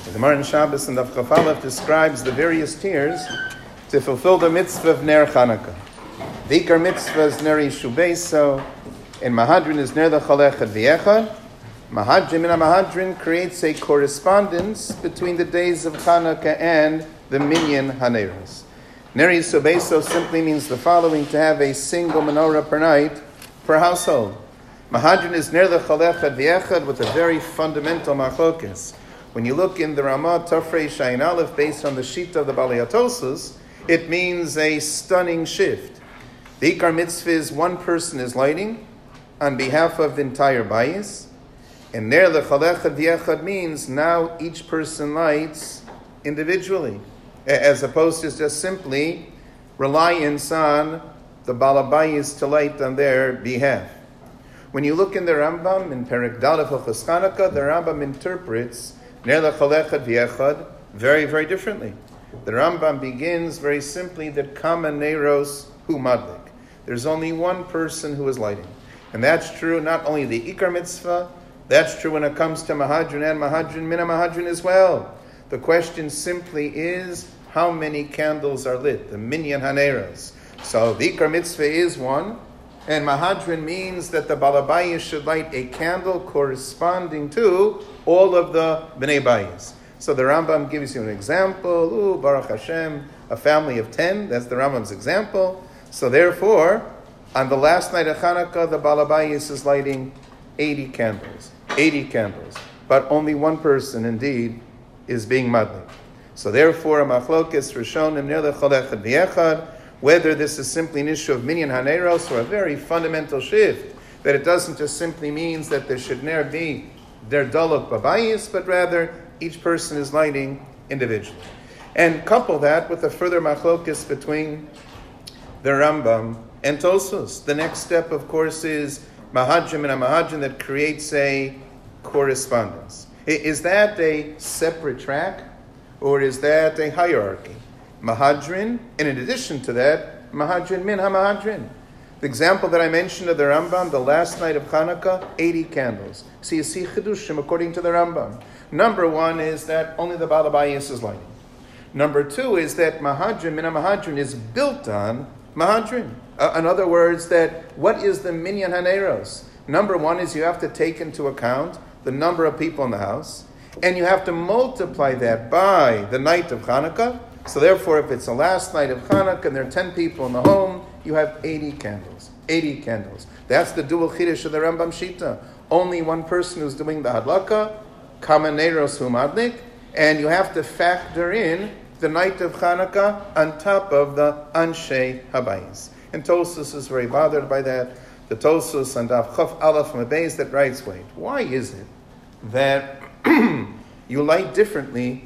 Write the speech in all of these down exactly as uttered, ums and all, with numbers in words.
The Gemara in Shabbos and Daf Chaf Aleph describes the various tiers to fulfill the mitzvah of Ner Chanukah. The Ikar mitzvah is Ner Yishu Beiso, and Mahadrin is Ner L'chol Echad V'Echad. Mahadrin and Mahadrin creates a correspondence between the days of Chanukah and the Minyan Haneros. Ner Yishu Beiso simply means the following: to have a single menorah per night per household. Mahadrin is Ner L'chol Echad V'Echad with a very fundamental machlokes. When you look in the Ramah Tafrei Shayin Aleph, based on the sheet of the Balei Atosus, it means a stunning shift. The Ikar mitzvah is one person is lighting on behalf of the entire bayis, and Ner L'chol Echad V'Echad means now each person lights individually, as opposed to just simply reliance on the Bala Bayis to light on their behalf. When you look in the Rambam, in Perek Daled Hilchos Chanukah, the Rambam interprets Ner L'chol Echad V'Echad very, very differently. The Rambam begins very simply that Kama Neros Hu Madlik. There's only one person who is lighting. And that's true not only the Ikar mitzvah, that's true when it comes to Mahadrin and Mahadrin, Mina Mahadrin as well. The question simply is, how many candles are lit? The Minyan Haneros. So the Ikar mitzvah is one, and Mahadrin means that the Balabayis should light a candle corresponding to all of the Bnei Bayis. So the Rambam gives you an example. Ooh, Baruch Hashem, a family of ten. That's the Rambam's example. So therefore, on the last night of Chanukah, the Balabayis is lighting eighty candles. eighty candles. But only one person, indeed, is being madlik. So therefore, a machlokes Rishonim Ner L'chol Echad V'Echad, whether this is simply an issue of Minyan Haneros or a very fundamental shift, that it doesn't just simply means that there should never be their dalok babayis, but rather each person is lighting individually. And couple that with a further machlokes between the Rambam and Tosfos. The next step, of course, is Mahadrim and a Mahadrim that creates a correspondence. Is that a separate track, or is that a hierarchy? Mahadrin, and in addition to that, Mahadrin min ha-Mahadrin. The example that I mentioned of the Rambam, the last night of Chanukah, eighty candles. So you see Chidushim according to the Rambam. Number one is that only the Balabayis is lighting. Number two is that Mahadrin min ha-Mahadrin is built on Mahadrin. Uh, in other words, that what is the Minyan Haneros? Number one is you have to take into account the number of people in the house, and you have to multiply that by the night of Chanukah. So therefore, if it's the last night of Chanukah and there are ten people in the home, you have eighty candles. eighty candles. That's the dual chiddush of the Rambam Shita. Only one person who's doing the hadlaka, Kama Neros Hu Madlik, and you have to factor in the night of Chanukah on top of the Anshe Habayis. And Tosfos is very bothered by that. The Tosfos and Daf Chaf Aleph Mabeis that writes, wait, why is it that you light differently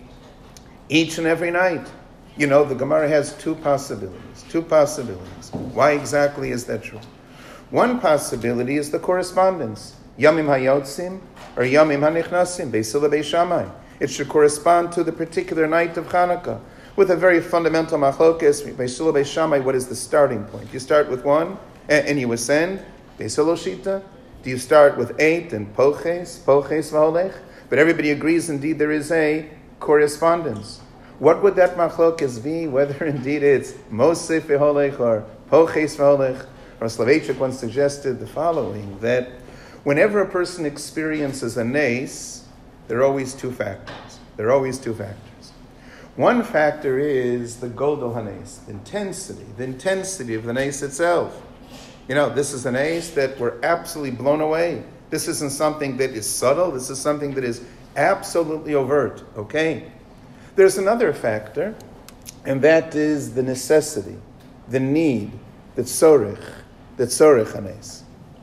each and every night? You know, the Gemara has two possibilities. Two possibilities. Why exactly is that true? One possibility is the correspondence. Yamim hayotzim or Yamim hanichnasim, Beisila Beis Shammai. It should correspond to the particular night of Chanukah. With a very fundamental machlokes, Beisila Beis Shammai, what is the starting point? You start with one and you ascend. Beisila Shita. Do you start with eight and poches, poches v'holech? But everybody agrees indeed there is a correspondence. What would that machlokes be, whether indeed it's Mosef v'holech or Poches v'holech? Or Slavechik once suggested the following, that whenever a person experiences a nes, there are always two factors. There are always two factors. One factor is the Godel Hanes, the intensity, the intensity of the nes itself. You know, this is a nes that we're absolutely blown away. This isn't something that is subtle. This is something that is absolutely overt, okay? There's another factor, and that is the necessity, the need, the tzorich, the tzorich hanes.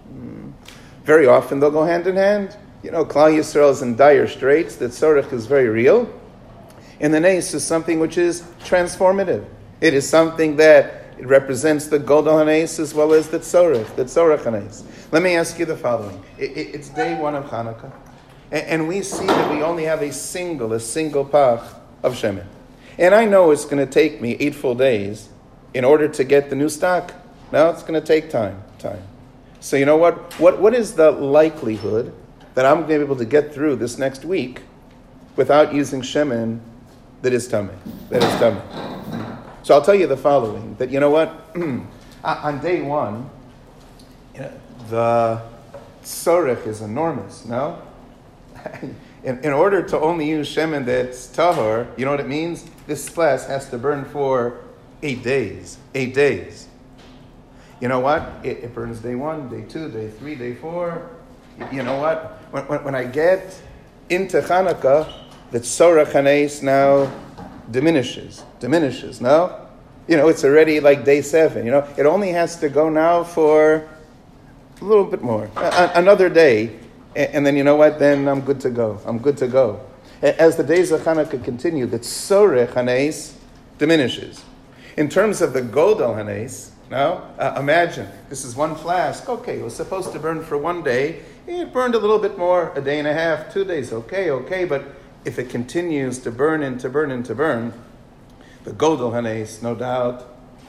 Very often they'll go hand in hand. You know, Klal Yisrael is in dire straits. The tzorich is very real. And the nes is something which is transformative. It is something that it represents the Godel Hanes as well as the tzorich, the tzorich hanes. Let me ask you the following. It, it, it's day one of Chanukah, and, and we see that we only have a single, a single pach of shemen. And I know it's going to take me eight full days in order to get the new stock. Now it's going to take time, time. So you know what? What what is the likelihood that I'm going to be able to get through this next week without using shemen that is tummy. That is tummy. So I'll tell you the following, that you know what? On day one, you know, the tzorech is enormous, no? in, in order to only use shemen that's tahor, you know what it means? This flask has to burn for eight days. Eight days. You know what? It, it burns day one, day two, day three, day four. You know what? When, when, when I get into Hanukkah, the tzorech hanes now diminishes. Diminishes, no? You know, it's already like day seven. You know, it only has to go now for a little bit more. A- another day. And then, you know what? Then I'm good to go. I'm good to go. As the days of Hanukkah continue, the tzorech hanes diminishes. In terms of the godel hanes, no? Uh, imagine, this is one flask. Okay, it was supposed to burn for one day. It burned a little bit more, a day and a half, two days. Okay, okay. But if it continues to burn and to burn and to burn, the godel hanes, no doubt,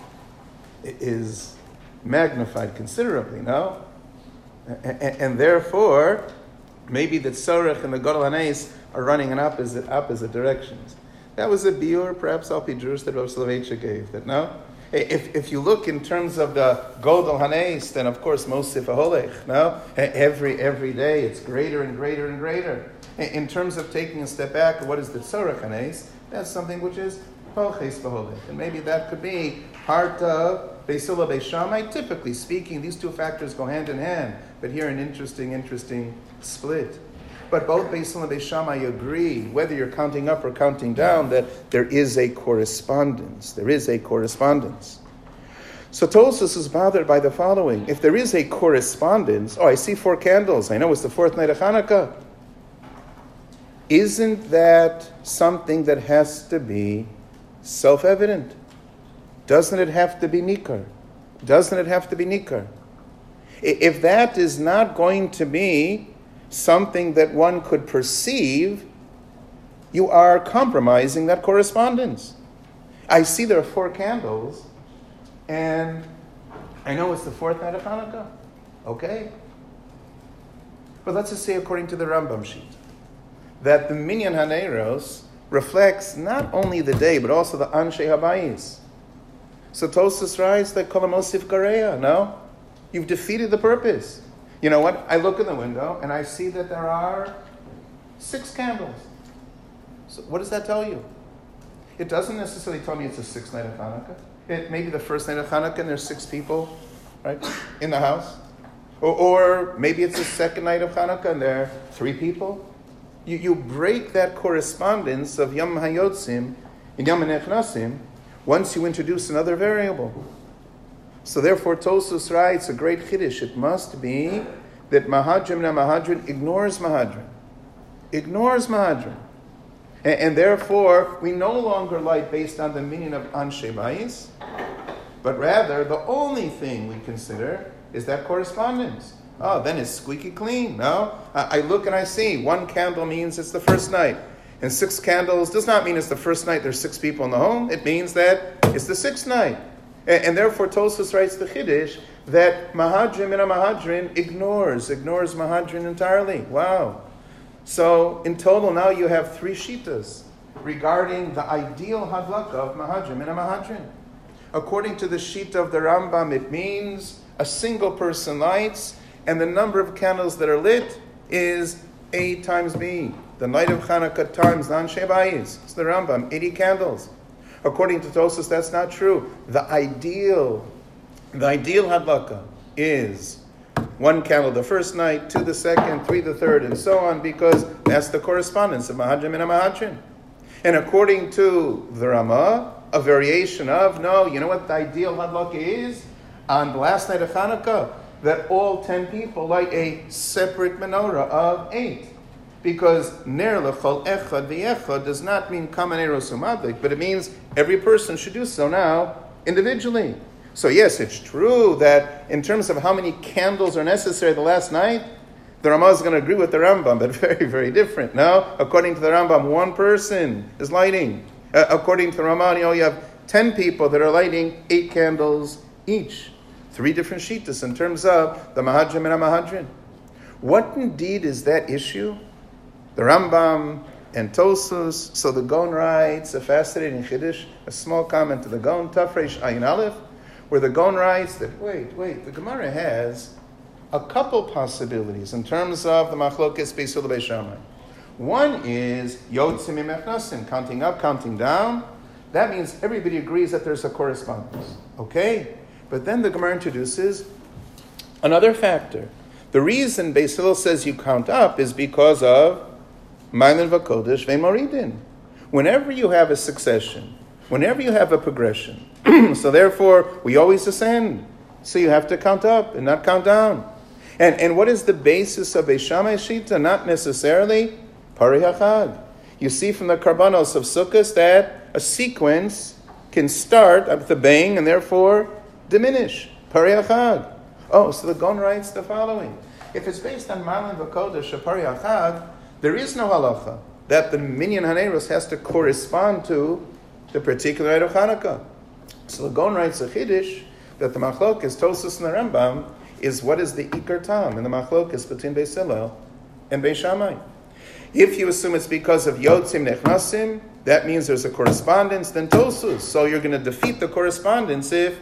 is magnified considerably, no? And, and therefore, maybe the tzorech and the godel hanes are running in opposite opposite directions. That was a biur, perhaps al pi drus, that Rav Soloveitchik gave. That no, if if you look in terms of the godel hanes, then of course mosif aholech. No, every every day it's greater and greater and greater. In terms of taking a step back, what is the tzorech hanes? That's something which is holches v'holech, and maybe that could be part of Beis Hillel, Beis Shammai. Typically speaking, these two factors go hand in hand. But here an interesting, interesting split. But both Beis Hillel and Beis Shammai agree, whether you're counting up or counting down, that there is a correspondence. There is a correspondence. So Tosfos is bothered by the following. If there is a correspondence, oh, I see four candles. I know it's the fourth night of Hanukkah. Isn't that something that has to be self-evident? Doesn't it have to be nikar? Doesn't it have to be nikar? If that is not going to be something that one could perceive, you are compromising that correspondence. I see there are four candles, and I know it's the fourth night of Hanukkah. Okay? But let's just say according to the Rambam sheet, that the Minyan Haneros reflects not only the day, but also the Anshe Habayis. So Tosfos writes that Kol HaMosif Gareya, no? You've defeated the purpose. You know what? I look in the window and I see that there are six candles. So what does that tell you? It doesn't necessarily tell me it's the sixth night of Hanukkah. It may be the first night of Hanukkah and there's six people, right, in the house. Or, or maybe it's the second night of Hanukkah and there are three people. You, you break that correspondence of Yom HaYotzim and Yom HaNechnasim once you introduce another variable. So therefore, Tosfos writes a great chiddush. It must be that Mahadrim and Mahadrin ignores Mahadrin. Ignores Mahadrin. And, and therefore, we no longer light based on the meaning of Anshe Bayis, but rather the only thing we consider is that correspondence. Oh, then it's squeaky clean, no? I, I look and I see one candle means it's the first night. And six candles does not mean it's the first night there's six people in the home. It means that it's the sixth night. And, and therefore, Tosfos writes the Chiddush that Mahadrim and a Mahadrin ignores, ignores Mahadrin entirely. Wow. So, in total, now you have three shitas regarding the ideal hadlaka of Mahadrim and a Mahadrin. According to the shita of the Rambam, it means a single person lights, and the number of candles that are lit is A times B. The night of Hanukkah times the Anshe Bayis. It's the Rambam, eighty candles. According to Tosfos, that's not true. The ideal, the ideal hadlaka is one candle the first night, two the second, three the third, and so on, because that's the correspondence of Mahadrim and a Mahadrin. And according to the Ramah, a variation of, no, you know what the ideal hadlaka is? On the last night of Hanukkah, that all ten people light a separate menorah of eight. Because ner lechol echad v'echad does not mean kamaneros umadlik, but it means every person should do so now individually. So yes, it's true that in terms of how many candles are necessary the last night, the Ramah is going to agree with the Rambam, but very, very different. No, according to the Rambam, one person is lighting. Uh, according to the Ramah, you know, you have ten people that are lighting eight candles each. Three different shitas in terms of the Mahadrim and a Mahadrin. What indeed is that issue? The Rambam and Tosus. So the Gaon writes a fascinating Chiddush, a small comment to the Gaon, Tafresh Ayin Aleph, where the Gaon writes that, wait, wait, the Gemara has a couple possibilities in terms of the Machlokes Beis Hillel Beis Shammai. One is Yotzim Imechnasim, counting up, counting down. That means everybody agrees that there's a correspondence. Okay? But then the Gemara introduces another factor. The reason Beis Hillel says you count up is because of Ma'anin V'Kodesh Ve'Moridin. Whenever you have a succession, whenever you have a progression, so therefore we always ascend. So you have to count up and not count down. And and what is the basis of Beis Shammai Shita? Not necessarily Pari HaChag. You see from the Karbanos of Sukkot that a sequence can start with a bang and therefore diminish. Pari HaChag. Oh, so the Gaon writes the following. If it's based on Ma'anin V'Kodesh Pari HaChag, there is no halacha that the Minyan Haneros has to correspond to the particular Eid of Hanukkah. So the Gaon writes a Chiddush that the Machlokes, Tosus and the Rambam, is what is the Ikar Tam in the Machlokes between Beis Hillel and Beis Shammai. If you assume it's because of Yotzim Nechnasim, that means there's a correspondence, then Tosus. So you're going to defeat the correspondence if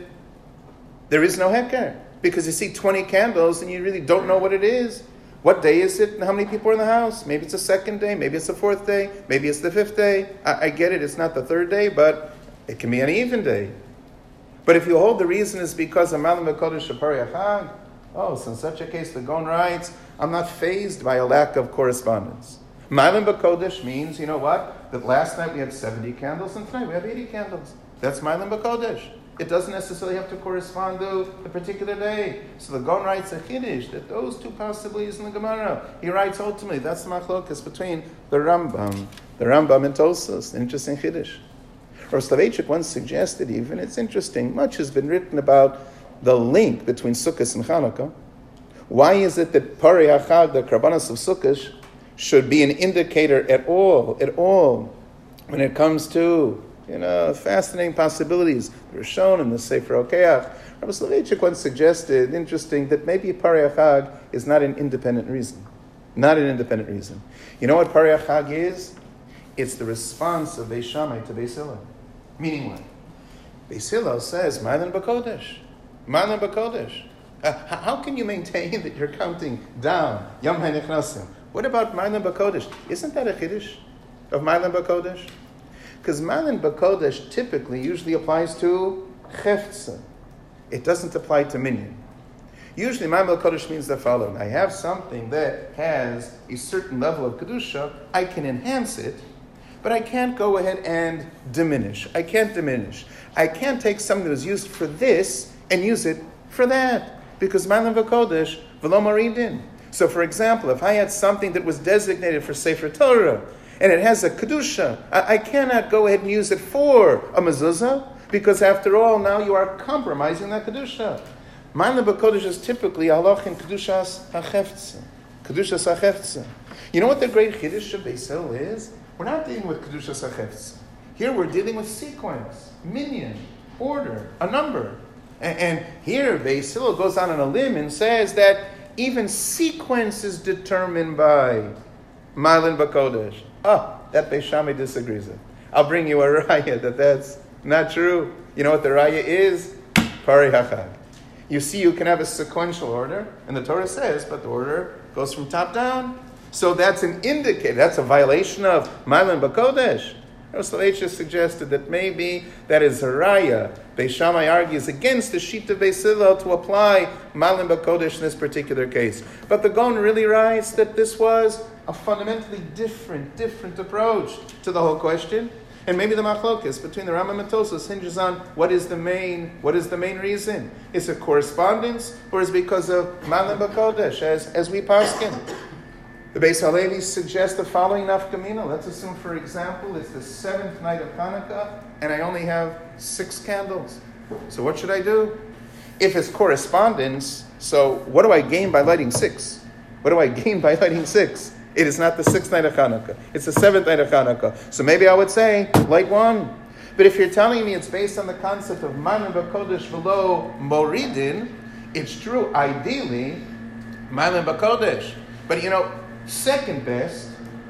there is no Heker. Because you see twenty candles and you really don't know what it is. What day is it and how many people are in the house? Maybe it's the second day, maybe it's the fourth day, maybe it's the fifth day. I, I get it, it's not the third day, but it can be an even day. But if you hold the reason is because of Ma'anin V'Kodesh Pari HaChag, oh, so in such a case the Gaon writes, I'm not fazed by a lack of correspondence. Ma'anin B'Kodesh means, you know what? That last night we had seventy candles and tonight we have eighty candles. That's Ma'anin B'Kodesh. It doesn't necessarily have to correspond to the particular day. So the Gaon writes a Chiddush that those two possibilities in the Gemara. He writes ultimately, that's the Machlokes between the Rambam, the Rambam and Tosas. Interesting Chiddush. Or Soloveitchik once suggested even, it's interesting, much has been written about the link between Sukkot and Chanukah. Why is it that Pari HaChag, the Karbanos of Sukkot, should be an indicator at all, at all, when it comes to, you know, fascinating possibilities that are shown in the Sefer Okeach? Rabbi Soloveitchik once suggested, interesting, that maybe Pari HaChag is not an independent reason. Not an independent reason. You know what Pari HaChag is? It's the response of Beis Shammai to Beis Hillel. Meaning what? Beis Hillel says, Ma'anin B'Kodesh. Ma'anin B'Kodesh. Uh, how can you maintain that you're counting down? Yom HaNechnasim. What about Ma'anin B'Kodesh? Isn't that a Chiddush of Ma'anin B'Kodesh? Because Ma'anin B'Kodesh typically usually applies to Chefza. It doesn't apply to Minyan. Usually Ma'anin B'Kodesh means the following. I have something that has a certain level of Kedusha. I can enhance it, but I can't go ahead and diminish. I can't diminish. I can't take something that was used for this and use it for that. Because Ma'anin V'Kodesh, V'lo Moridin. So for example, if I had something that was designated for Sefer Torah, and it has a Kedusha, I, I cannot go ahead and use it for a mezuzah, because after all, now you are compromising that Kedusha. Ma'anin B'Kodesh is typically halach in Kedushas HaCheftzah. Kedushas HaCheftzah. You know what the great Chiddush of Beis Hillel is? We're not dealing with Kedushas HaCheftzah. Here we're dealing with sequence, minyan, order, a number. And, and here Beis Hillel goes on a limb and says that even sequence is determined by Ma'anin B'Kodesh. Ah, that Beis Shammai disagrees with. I'll bring you a raya that that's not true. You know what the raya is? Pari HaChag. You see, you can have a sequential order, and the Torah says, but the order goes from top down. So that's an indicator. That's a violation of Ma'anin B'Kodesh. Soloveitchik suggested that maybe that is a raya. Beis Shammai argues against the sheet of Beis Hillel to apply Ma'anin B'Kodesh in this particular case. But the Gaon really writes that this was a fundamentally different, different approach to the whole question. And maybe the machlokes between the Rambam and Tosas hinges on what is the main, what is the main reason? Is it correspondence, or is it because of Ma'anin B'Kodesh, as as we paskin? The Beis Halevi suggests the following nafkamina. Let's assume, for example, it's the seventh night of Hanukkah, and I only have six candles. So what should I do? If it's correspondence, so what do I gain by lighting six? What do I gain by lighting six? It is not the sixth night of Hanukkah. It's the seventh night of Hanukkah. So maybe I would say, light one. But if you're telling me it's based on the concept of Ma'anin B'Kodesh V'lo Moridin, it's true, ideally, Ma'anin B'Kodesh. But you know, second best,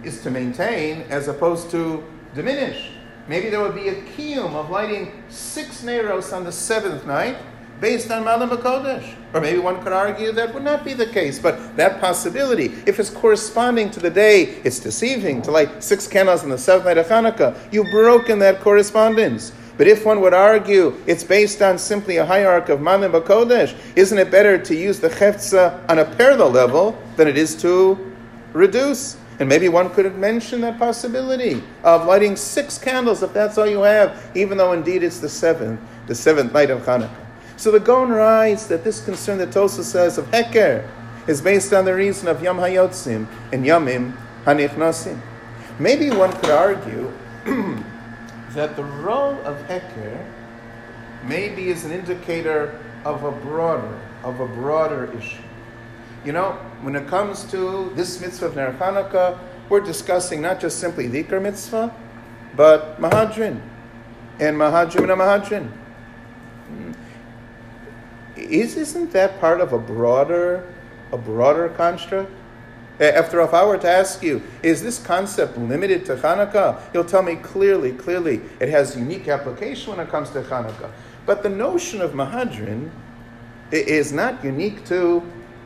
is to maintain as opposed to diminish. Maybe there would be a kiyum of lighting six neros on the seventh night based on Malam HaKodesh. Or maybe one could argue that would not be the case, but that possibility, if it's corresponding to the day, it's deceiving to light six candles on the seventh night of Hanukkah. You've broken that correspondence. But if one would argue it's based on simply a hierarchy of Malam HaKodesh, isn't it better to use the Chefza on a parallel level than it is to reduce? And maybe one could mention that possibility of lighting six candles if that's all you have, even though indeed it's the seventh, the seventh night of Hanukkah. So the Gaon writes that this concern that Tosfos says of Heker is based on the reason of Yom HaYotzim and Yomim HaNichnasim. Maybe one could argue that the role of Heker maybe is an indicator of a broader, of a broader issue. You know, when it comes to this mitzvah of Ner Hanukkah, we're discussing not just simply the Iker mitzvah, but Mahadrin, and Mahadrim and a Mahadrin. Is, isn't that part of a broader, a broader construct? After all, if I were to ask you, is this concept limited to Hanukkah? You'll tell me clearly, clearly, it has unique application when it comes to Hanukkah. But the notion of Mahadrin is not unique to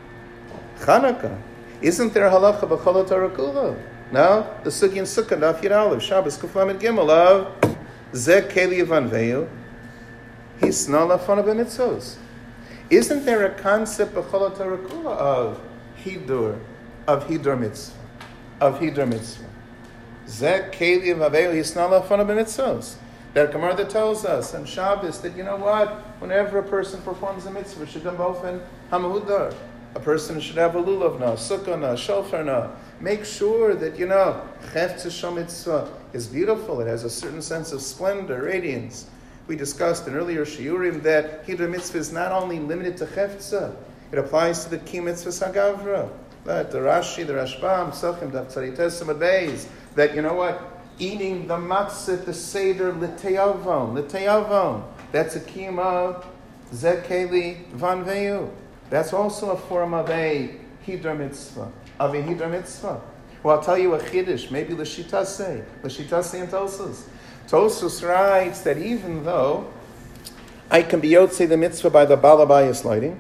Hanukkah. Isn't there halacha b'chol Torah kula? No? The Sugi and Sukkah, Daf Yud Aleph, Shabbos Kuf Lamed Gimel of Zeh Keli Vanveyu, Hisna Lafana B'mitzvos. Isn't there a concept b'chol Torah kula of Hidur, of Hidur Mitzvah, of Hidur Mitzvah? Zeh Keli Vanveyu, Hisna Lafana B'mitzvos. That Gemara that tells us on Shabbos that, you know what, whenever a person performs a mitzvah, should come both in Hamahudar. A person should have a lulavna, sukkahna, shofarna. Make sure that, you know, Chefza Shel Mitzvah is beautiful. It has a certain sense of splendor, radiance. We discussed in earlier shiurim that Hidur Mitzvah is not only limited to Chefza, it applies to the Ki Mitzvah Sagavra. That the Rashi, the Rashbam, Sachim, the Tzarites, Beis, that, you know what, eating the matzah, the seder, l'teyavon, l'teyavon. That's a kiyum of Zekeli Vanveyu. That's also a form of a Hidur Mitzvah, of a Hidur Mitzvah. Well, I'll tell you a Chiddush, maybe L'Shitase, L'Shitase and Tosfos. Tosfos writes that even though I can be Yotzei the Mitzvah by the Balabayas lighting,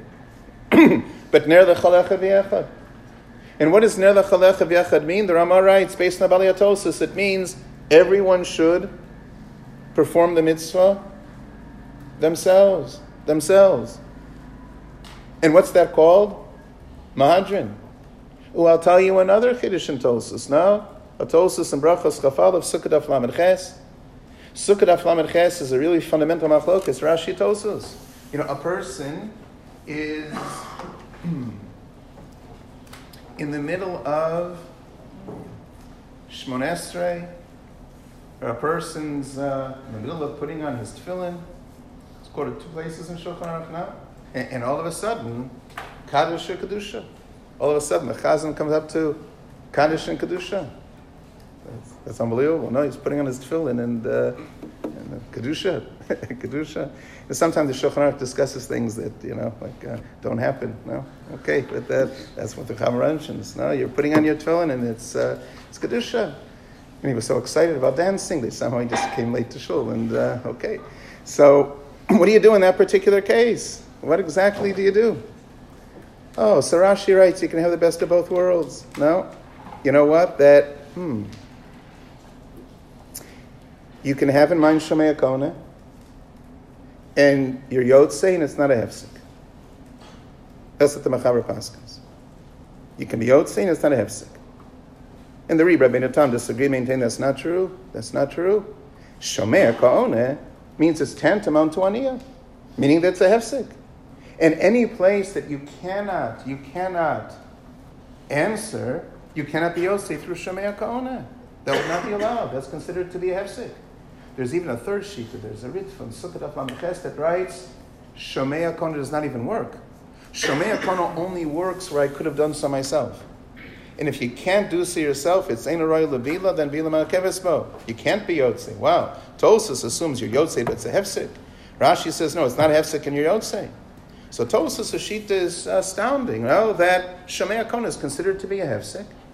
but Ner L'Chalecha V'Yechad. And what does Ner L'Chalecha V'Yechad mean? The Rama writes, based on the Balei Tosfos, it means everyone should perform the Mitzvah themselves, themselves. And what's that called? Mahadrin. Well, I'll tell you another Chiddush in Tosfos. Now, a Tosfos and Brachos Chafal of Sukkah Daf Lamed Ches. Sukkah Daf Lamed Ches is a really fundamental machlokes. Rashi Tosfos. You know, a person is in the middle of Shmon Esrei, or a person's uh, in the middle of putting on his tefillin. It's quoted two places in Shulchan Aruch now. And, and all of a sudden, Kaddish or Kedusha. All of a sudden, the Chazan comes up to Kaddish and Kedusha. That's, that's unbelievable. No, he's putting on his tefillin and, uh, and uh, Kedusha. Kedusha. And sometimes the Shulchan Aruch discusses things that, you know, like uh, don't happen. No? Okay, but that, that's what the Chama mentions. No, you're putting on your tefillin and it's, uh, it's Kedusha. And he was so excited about dancing that somehow he just came late to shul. And, uh, okay. So, what do you do in that particular case? What exactly do you do? Oh, so Rashi writes you can have the best of both worlds. No? You know what? That, hmm. You can have in mind Shomei Akona, and you're Yotzei, and it's not a hefsek. That's what the Machaber paskins. You can be Yotzei, and it's not a hefsek. And the Rebbe Rabbeinu Tam disagree, maintain that's not true. That's not true. Shomei Akona means it's tantamount to Aniyah, meaning that's a hefsek. And any place that you cannot, you cannot answer, you cannot be Yotzei through Shomei Ka'ona. That would not be allowed. That's considered to be a hefsek. There's even a third sheet. There's a Rit from Sukkot Daf Lamed Ches that writes, Shomei Ka'ona does not even work. Shomei Ka'ona only works where I could have done so myself. And if you can't do so yourself, it's Ein Aroi Levila, then Vila Malkeves Bo. You can't be Yotzei. Wow. Tosfos assumes you're Yotzei, but it's a hefsek. Rashi says, no, it's not a hefsek and you're Yotzei. So Tosfos Hashita is astounding, you know, that Shomei Ka'ona is considered to be a hefsek.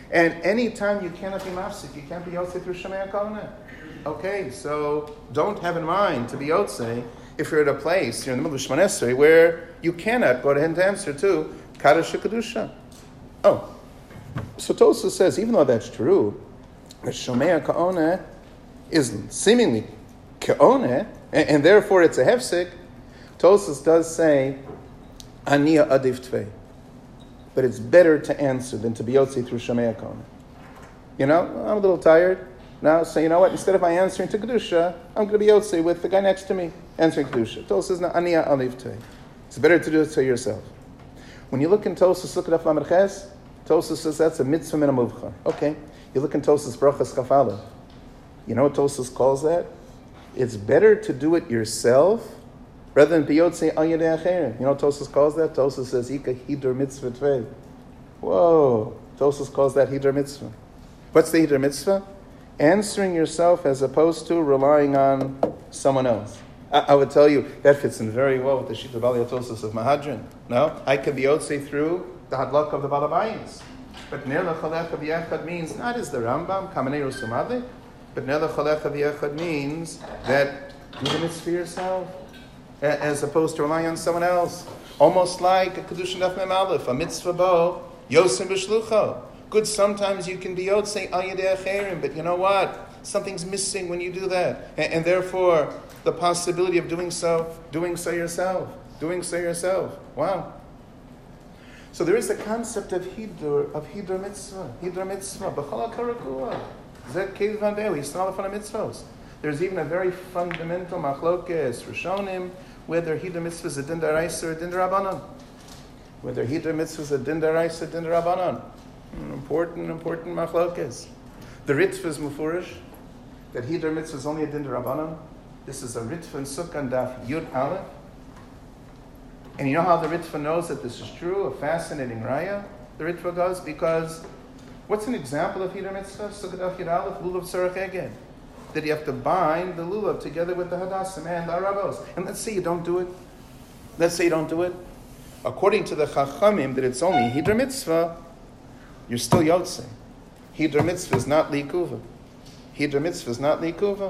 And anytime you cannot be mafsik, you can't be yotzei through Shemei HaKavanah. Okay, so don't have in mind to be yotzei if you're at a place, you're in the middle of Shemon Esrei, where you cannot go ahead and answer to Kaddish HaKadusha. Oh, so Tosfos says, even though that's true, that Shomei HaKaoneh is seemingly Kaoneh, and, and therefore it's a hefsek, Tosfos does say, Aniya Adif Tvei. But it's better to answer than to be Yotzi through Shomei HaKaoneh. You know, I'm a little tired now, so you know what? Instead of my answering to Kedusha, I'm going to be Yotzi with the guy next to me, answering Kedusha. Tosfos says, Aniya Adif Tvei. It's better to do it to yourself. When you look in Tosfos, look at Af Lamed Ches, Tosfos says that's a mitzvah min hamuvcha. Okay. You look in Tosfos Brachas Chaf Aleph. You know what Tosfos calls that? It's better to do it yourself rather than biyotzei al yedei acherim. You know what Tosfos calls that? Tosfos says ika hidur mitzvah tvei. Whoa. Tosfos calls that hidur mitzvah. What's the hidur mitzvah? Answering yourself as opposed to relying on someone else. I, I would tell you that fits in very well with the Shita Bali Tosfos of Mahadran. No, I can biyotzei through the hadlak of the balabayins. But ner l'chalecha v'yechad means not as the Rambam, Kamanei Rusumade, but ner l'chalecha v'yechad means that do the mitzvah yourself, as opposed to relying on someone else. Almost like a Kedushin Daf Mem Aleph, a mitzvah bo, Yosim b'shlucho. Good, sometimes you can be yotzei al yedei acherim, but you know what? Something's missing when you do that. And, and therefore, the possibility of doing so, doing so yourself, doing so yourself. Wow. So there is the concept of hidur, of hidur mitzvah, hidur mitzvah, b'chol ha'karakua. Zeh keiv v'adeu, yisrael l'fan mitzvos. There's even a very fundamental machlokes, Rishonim, whether hidur mitzvah is a din daraisa or a din darabanan. Whether hidur mitzvah is a din daraisa or a din darabanan. An important, important machlokes. The Ritva is mufurish, that hidur mitzvah is only a din darabanan. This is a Ritva in Sukkah Daf Yud Aleph. And you know how the Ritva knows that this is true? A fascinating raya. The Ritva goes because what's an example of hidur mitzvah? Sukkah Daf Yud Aleph, lulav tzarech eged. That you have to bind the lulav together with the hadassim and the arabos. And let's say you don't do it. Let's say you don't do it. According to the Chachamim, that it's only hidur mitzvah, you're still yotzei. Hidur mitzvah is not likuva. Hidur mitzvah is not likuva.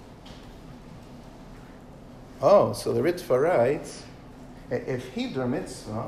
Oh, so the Ritva writes, if hidur mitzvah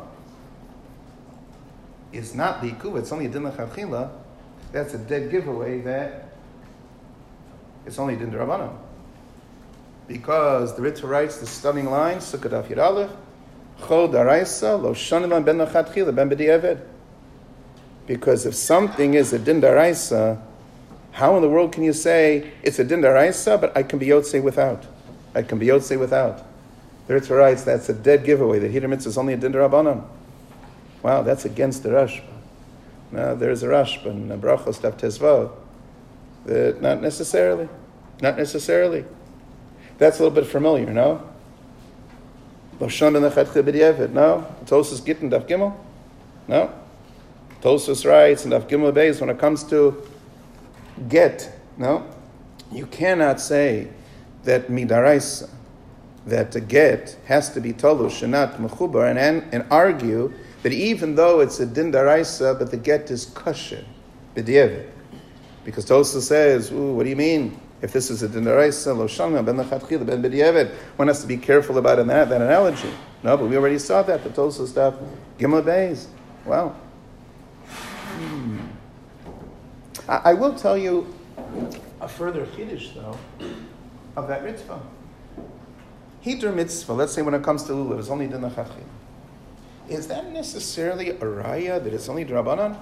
is not likuva, it's only a din l'chachila, that's a dead giveaway that it's only din d'Rabbanan. Because the Ritva writes the stunning line, Sukkah Daf Yud Aleph, Chol daraisa lo shanilan ben l'chatchila ben b'di'eved. Because if something is a din daraisa, how in the world can you say it's a din daraisa, but I can be yotzei without? I can be yotzei without. The Ritva writes that's a dead giveaway that hidur mitzvah is only a din d'Rabbanan. Wow, that's against the Rashba. Now there's a Rashba in Brachos Daf Tezvav. That not necessarily, not necessarily. That's a little bit familiar, no? No. Tosfos Gittin Daf Gimel, no. Tosfos writes in Daf Gimel Beis when it comes to get, no, you cannot say that midaraisa, that the get has to be tolush and not mechubar, and, and and argue that even though it's a din daraisa, but the get is kosher, b'di'eved. Because Tosfos says, ooh, what do you mean? If this is a din daraisa, lo shalna ben l'chatchila ben b'di'eved, one has to be careful about that, that analogy. No, but we already saw that, the Tosfos stuff, Gimel Beis. Wow. Hmm. I, I will tell you a further chiddush, though, of that mitzvah. Hidur mitzvah, let's say when it comes to lulav, it's only din l'chatchila. Is that necessarily a raya that it's only d'Rabbanan?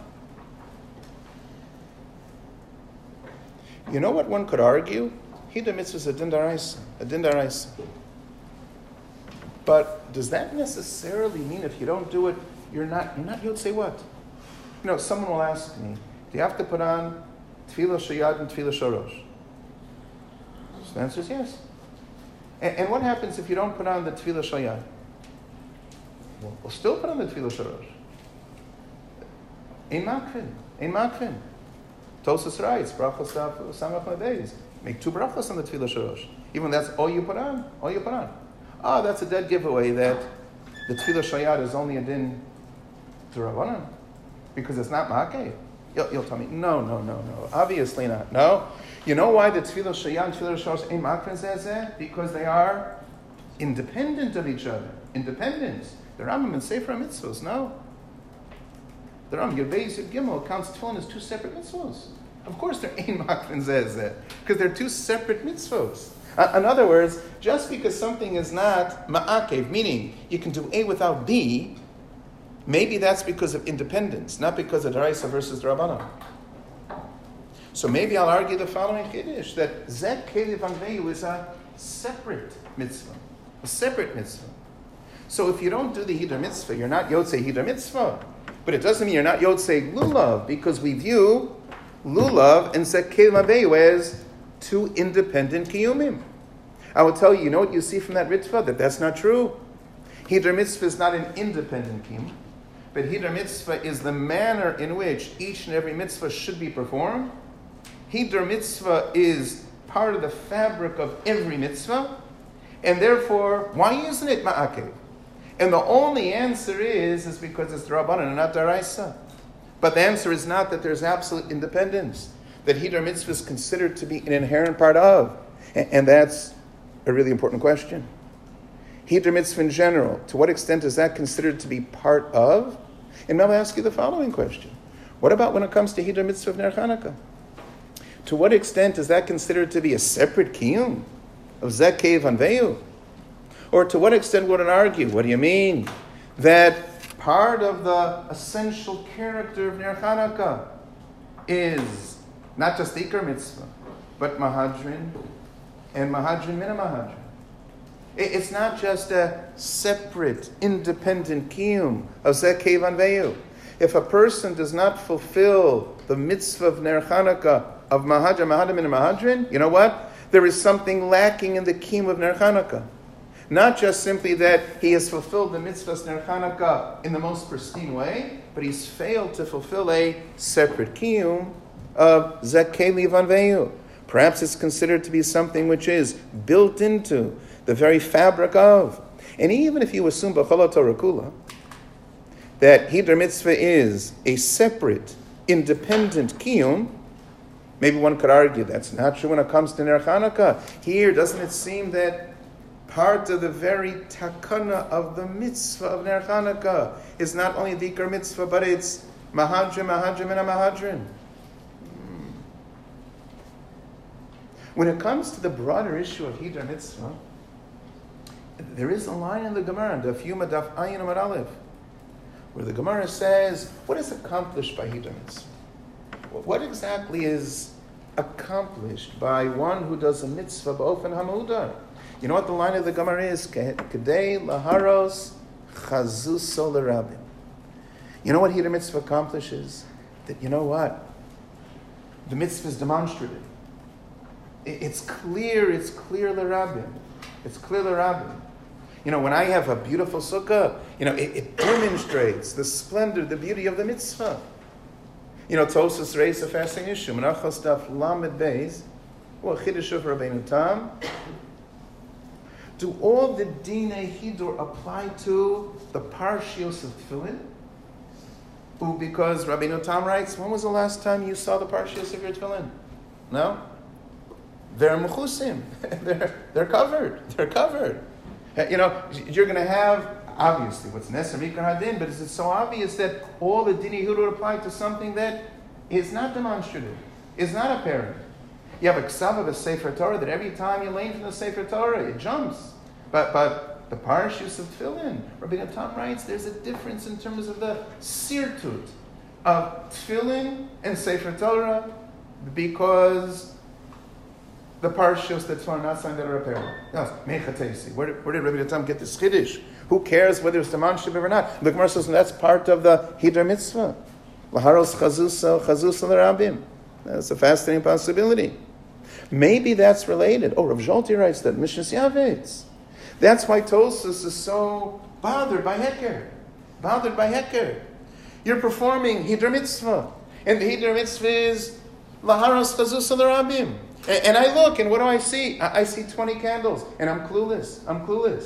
You know what one could argue? Hidur mitzvah is a din daraisa, a din daraisa. But does that necessarily mean if you don't do it, you're not, you're not, you'd say what? You know, someone will ask me, do you have to put on tefillah shayad and tefillah shorosh? So the answer is yes. And, and what happens if you don't put on the tefillah shayad? We'll, we'll still put on the tefillah shorosh. Ein makvin, ein makvin. Tosfos writes, brachos samach mebeis. Make two brachos on the tefillah shorosh. Even that's all you put on, all you put on. Ah, oh, that's a dead giveaway that the tefillah shayad is only a din d'Rabbanan because it's not ma'akeh. You'll, you'll tell me, no, no, no, no. Obviously not. No. You know why the Tefillah Shaya and Tefillah Shalosh ain't makrin zeh? Because they are independent of each other. Independent. The Rambam and Sefer HaMitzvos, no. The Rambam, Yud Beis Yud Gimel, counts Tefillin as two separate mitzvos. Of course they're ain't makrin zeh, because they're two separate mitzvos. Uh, in other words, just because something is not ma'akev, meaning you can do A without B, maybe that's because of independence, not because of Daraisa versus Rabbanan. So maybe I'll argue the following chiddush, that Zek Kelev Anveyu is a separate mitzvah, a separate mitzvah. So if you don't do the Hiddur mitzvah, you're not Yotzei Hiddur mitzvah. But it doesn't mean you're not Yotzei Lulav, because we view Lulav and Zek Kelev Anveyu as two independent kiyumim. I will tell you, you know what you see from that mitzvah? That that's not true. Hiddur mitzvah is not an independent kiyum, but Hiddur mitzvah is the manner in which each and every mitzvah should be performed. Hiddur mitzvah is part of the fabric of every mitzvah, and therefore, why isn't it ma'akev? And the only answer is, is because it's Rabbanan and not Daraisa. But the answer is not that there's absolute independence, that Hiddur mitzvah is considered to be an inherent part of. And that's a really important question. Hiddur mitzvah in general, to what extent is that considered to be part of? And now I'll ask you the following question. What about when it comes to Hiddur mitzvah of Ner Chanukah? To what extent is that considered to be a separate kiyum of Zek Kelev Anveyu? Or to what extent would it argue? What do you mean? That part of the essential character of Ner Chanukah is not just the Iker mitzvah, but Mahadrin and Mahadrin Mina Mahadrin. It's not just a separate, independent kiyum of Zek Kelev Anveyu. If a person does not fulfill the mitzvah of Ner Chanukah of Mahadrin, Mahadrin Mina Mahadrin, you know what? There is something lacking in the kiyum of Ner Chanukah. Not just simply that he has fulfilled the mitzvah of Ner Chanukah in the most pristine way, but he's failed to fulfill a separate kiyum of Zek Kelev Anveyu. Perhaps it's considered to be something which is built into the very fabric of. And even if you assume B'chol Torah Kula, that Hiddur mitzvah is a separate, independent kiyum, maybe one could argue that's not true when it comes to Ner Chanukah. Here, doesn't it seem that part of the very takana of the mitzvah of Ner Chanukah is not only the Iker mitzvah, but it's Mahadrin, Mahadrin, and Mahadrin. When it comes to the broader issue of Hiddur mitzvah, there is a line in the Gemara, Daf Yuma Daf Ayin Amar Aleph, where the Gemara says, what is accomplished by Hiddur mitzvah? What exactly is accomplished by one who does a mitzvah b'ofen hamudar? You know what the line of the Gemara is? Kedei laharos chazuso l'rabim. You know what Hiddur mitzvah accomplishes? That, you know what? The mitzvah is demonstrative. It's clear, it's clear l'rabim. It's clear l'rabim. You know, when I have a beautiful sukkah, you know, it, it demonstrates the splendor, the beauty of the mitzvah. You know, Tosas Reis, a fasting issue. Menachos Daf Lamed Beis, well, Chiddush of Rabbeinu Tam. Do all the Dinei Hiddur apply to the Parshios of Tefillin? Ooh, because Rabbeinu Tam writes, when was the last time you saw the Parshios of your Tefillin? No? They're mechusim. they're, they're covered. They're covered. You know, you're going to have, obviously, what's necessary, Mikar Hadin, but is it so obvious that all the Dinei Hiddur apply to something that is not demonstrative, is not apparent? You have a ksav of a Sefer Torah that every time you lean from the Sefer Torah, it jumps. But but the parashas of Tefillin, Rabbeinu Tam writes, there's a difference in terms of the sirtut of Tefillin and Sefer Torah because the parashas that are not signed that are apparent. Yes, Mechatesi. Where, where did Rabbeinu Tam get this chiddush? Who cares whether it's demonstrative or not? The Gemara says that's part of the Hiddur mitzvah. Laharos chazusa chazusa l'rabim. That's a fascinating possibility. Maybe that's related. Oh, Rav Zolti writes that Mishnas Yavetz. That's why Tosas is so bothered by Heker. Bothered by Heker. You're performing Hiddur mitzvah. And the Hiddur mitzvah is Laharos chazusa l'rabim. And I look, and what do I see? I see twenty candles, and I'm clueless. I'm clueless.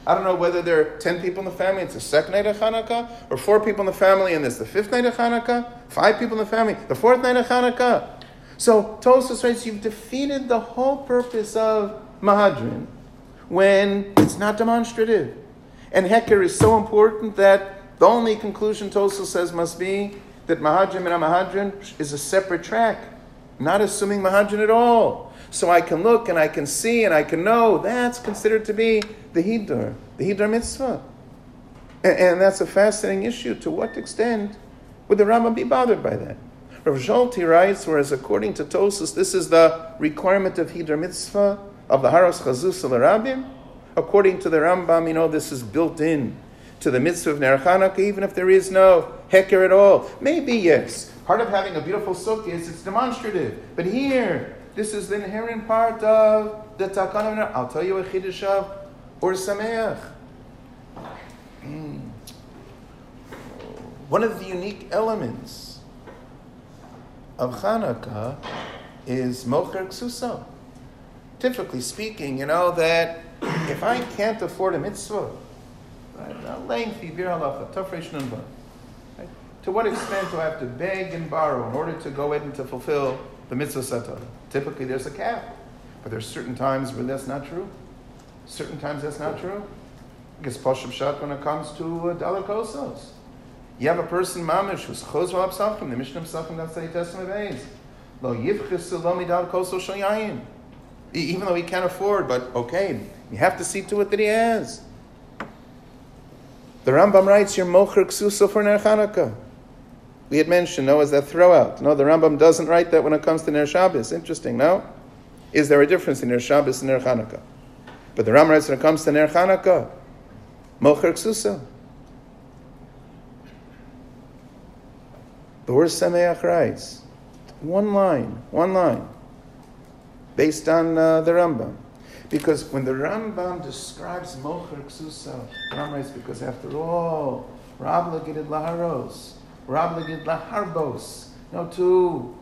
I don't know whether there are ten people in the family, it's the second night of Hanukkah, or four people in the family and it's the fifth night of Hanukkah, five people in the family, the fourth night of Hanukkah. So Tosfos writes, you've defeated the whole purpose of Mahadrin when it's not demonstrative. And Heker is so important that the only conclusion Tosfos says must be that Mahadrin and Mahadrin is a separate track, not assuming Mahadrin at all. So I can look and I can see and I can know that's considered to be the Hidur, the Hidur mitzvah. And, and that's a fascinating issue. To what extent would the Rambam be bothered by that? Rav Zolti writes, whereas according to Tosfos, this is the requirement of Hidur mitzvah, of the Haros Chazuz L'Rabim. According to the Rambam, you know, this is built in to the mitzvah of Ner Chanukah, even if there is no Heker at all. Maybe, yes. Part of having a beautiful sukkah is it's demonstrative. But here, this is the inherent part of the Takana. I'll tell you a Chiddush of Or Sameach. Mm. One of the unique elements of Chanukah is Mocher Ksuso. Typically speaking, you know, that if I can't afford a mitzvah, right, a lengthy bir halacha, tough reish nun vav, right, to what extent do I have to beg and borrow in order to go ahead and to fulfill the mitzvah satara? Typically there's a cap, but there's certain times where that's not true. Certain times that's not true. I guess Pashup Shat when it comes to uh, Dalar Kosos. You have a person, mamish, who's chozva absachim, the Mishnah Psachim, that's the Testament Beis. Lo yivchis lo midal koso shoyayin. Even though he can't afford, but okay, you have to see to it that he has. The Rambam writes, you're mocher ksuso for Ner Chanukah. We had mentioned, no, is that throwout? No, the Rambam doesn't write that when it comes to Ner Shabbos. Interesting, no? Is there a difference in Ner Shabbos and Ner Chanukah? But the Rambam writes when it comes to Ner Chanukah, mocher ksuso. The word Sameach writes, one line, one line, based on uh, the Rambam. Because when the Rambam describes Mocher Ksusa, the Rambam writes, because after all, we're obligated laharos, we're obligated laharbos, no, to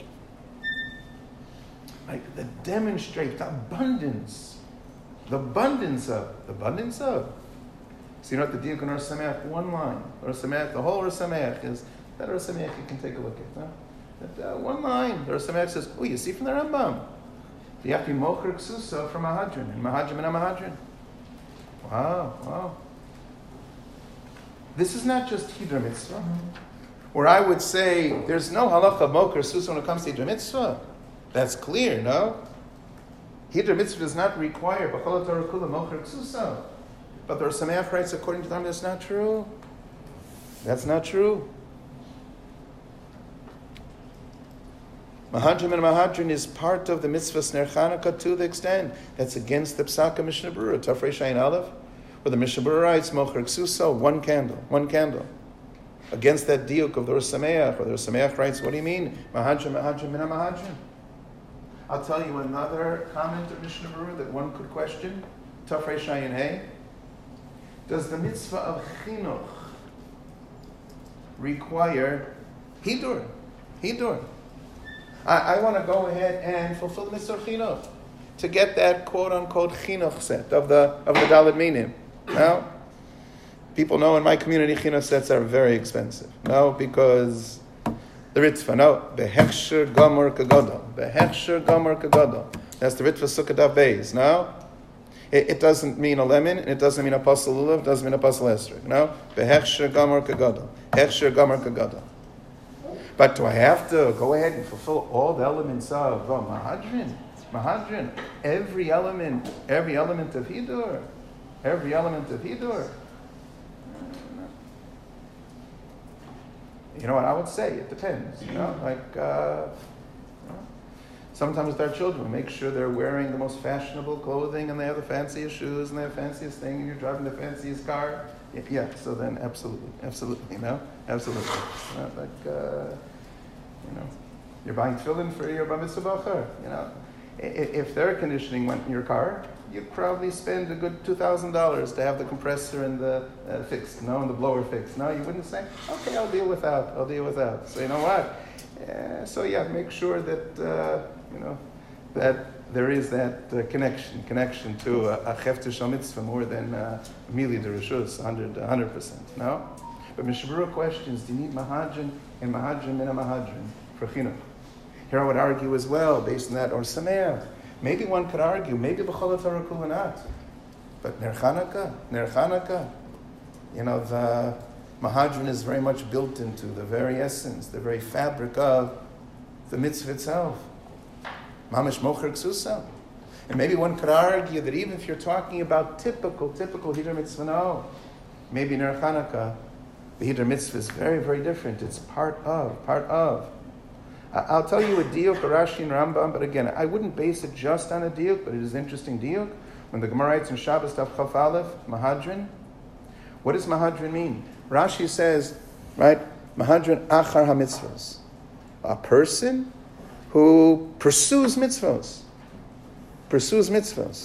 like the demonstrate the abundance, the abundance of, the abundance of. So you know what the Diakon Or Sameach, one line, Or Sameach, the whole Or Sameach is, that Or Sameach you can take a look at, no? That, uh, one line, the Or Sameach says, oh, you see from the Rambam. You have to be Mocher Ksusa from Mahadrin, and Mahadrin and Mahadrin. Wow, wow. This is not just Hidur Mitzvah, where I would say there's no halacha of Mocher Ksusa when it comes to Hidur Mitzvah. That's clear, no? Hidur Mitzvah does not require B'chol Torah Kula Mocher Ksusa. But the Or Sameach writes, according to them, that's not true. That's not true. Mahadrim and Mahadrin is part of the mitzvah Ner Chanukah to the extent that's against the Psaka Mishnah Berurah, Taf Reish Ayin Aleph, where the Mishnah Berurah writes, Mocher Ksusa, one candle, one candle. Against that diuk of the Or Sameach, where the Or Sameach writes, what do you mean? Mahadrim, Mahadrim, and Mahadrin. I'll tell you another comment of Mishnah Berurah that one could question, Taf Reish Ayin Hey. Does the mitzvah of Chinuch require Hidur? Hidur. I, I want to go ahead and fulfill the mitzvah of chinuch to get that quote-unquote chinuch set of the of the Daled Minim. Now, people know in my community chinuch sets are very expensive. No, because the Ritva. No, behechsher gomer kagodol. Behechsher gomer kagodol. That's the Ritva Sukkah Daf Beis. No, it, it doesn't mean a lemon, and it doesn't mean a pasal lulav. It doesn't mean a pasal esrog. No, behechsher gomer kagodol. Hechsher gomer kagodol. But do I have to go ahead and fulfill all the elements of oh, Mahadrin? Mahadrin. Every element, every element of Hidur. Every element of Hidur. You know what I would say? It depends. You know, like uh, you know, sometimes with our children, we make sure they're wearing the most fashionable clothing and they have the fanciest shoes and they have the fanciest thing and you're driving the fanciest car. Yeah, so then absolutely, absolutely, you know, absolutely. You know, like, uh, you know, you're buying tefillin for your bar mitzvah bachar, you know. If the air conditioning went in your car, you'd probably spend a good two thousand dollars to have the compressor and the uh, fixed, no, and the blower fixed. No, you wouldn't say, okay, I'll deal without, I'll deal without. So you know what? Uh, so yeah, make sure that, uh, you know, that there is that uh, connection, connection to a, a Hefter Shal Mitzvah more than uh, Mili de Rishus, one hundred percent. No? But Mishabura questions, do you need Mahadran and Mahadran and a Mahadran for Chinuch? Here I would argue as well, based on that, or Sameach. Maybe one could argue, maybe B'chol Torah Kulanat. But Ner Chanukah, Ner Chanukah, you know, the Mahadran is very much built into the very essence, the very fabric of the mitzvah itself. Mamish Mocher Ksusa. And maybe one could argue that even if you're talking about typical, typical Hiddur Mitzvah, no, maybe Ner Chanukah, the Hiddur Mitzvah is very, very different. It's part of, part of. I'll tell you a diuk, Rashi and Rambam, but again, I wouldn't base it just on a diuk, but it is an interesting diuk. When the Gemara writes in Shabbos Daf Chaf Aleph, Mahadran, what does Mahadran mean? Rashi says, right, Mahadran Achar HaMitzvos. A person who pursues mitzvos. Pursues mitzvos.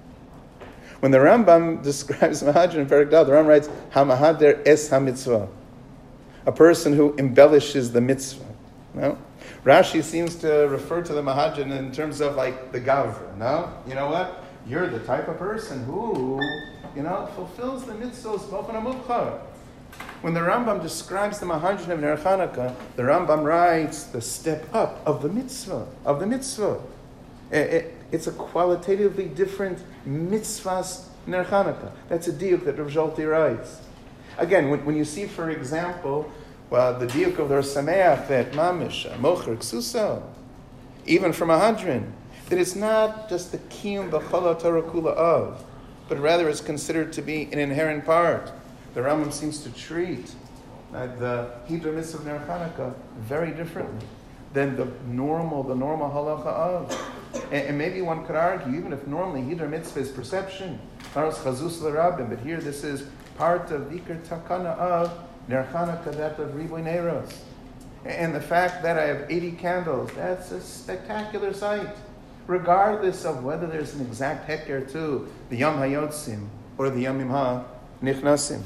When the Rambam describes Mahadran in Perek Dal, the Rambam writes, HaMahader es HaMitzvah. A person who embellishes the mitzvah. No? Rashi seems to refer to the Mahadran in terms of like the Gavra. No? You know what? You're the type of person who, you know, fulfills the mitzvos b'ofen hamuvchar. When the Rambam describes the Mahadran of Ner Chanukah, the Rambam writes the step up of the mitzvah, of the mitzvah. It, it, it's a qualitatively different mitzvahs Ner Chanukah. That's a diuk that Rav Zolti writes. Again, when, when you see, for example, well, the diuk of the Sameach that Mamish, Mocher, Ksusa, even from Mahadran, that it's not just the Kiyum B'chol Torah Kula of, but rather it's considered to be an inherent part. The Rambam seems to treat uh, the Hiddur Mitzvah of Ner Chanukah very differently than the normal, the normal halacha of. And, and maybe one could argue, even if normally Hiddur Mitzvah is perception, but here this is part of Dikar Takana of Ner Chanukah, that of Riboy Neiros. And the fact that I have eighty candles, that's a spectacular sight, regardless of whether there's an exact heker to the Yom HaYotzim or the Yom HaNichnasim.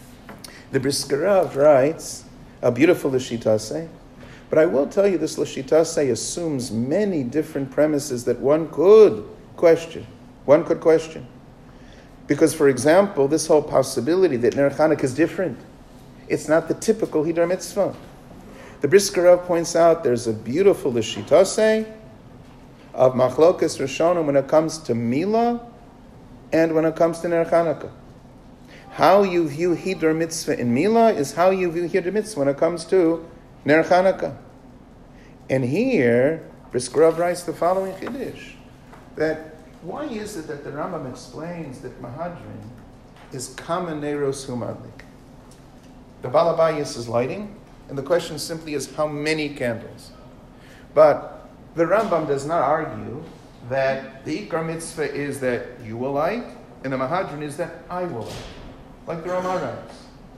The Brisker Rav writes a beautiful Lashitase, but I will tell you this Lashitase assumes many different premises that one could question. One could question. Because, for example, this whole possibility that Ner Chanukah is different. It's not the typical Hiddur Mitzvah. The Brisker Rav points out there's a beautiful Lashitase of Machlokas Rishonim when it comes to Mila and when it comes to Ner Chanukah. How you view Hiddur Mitzvah in Mila is how you view Hiddur Mitzvah when it comes to Ner Chanukah. And here, Brisker Rav writes the following Chiddush, that why is it that the Rambam explains that Mahadran is common Neiros Humadlik? The Balabayas is lighting, and the question simply is how many candles? But the Rambam does not argue that the Ikar Mitzvah is that you will light, and the Mahadran is that I will light. Like the Ramah writes.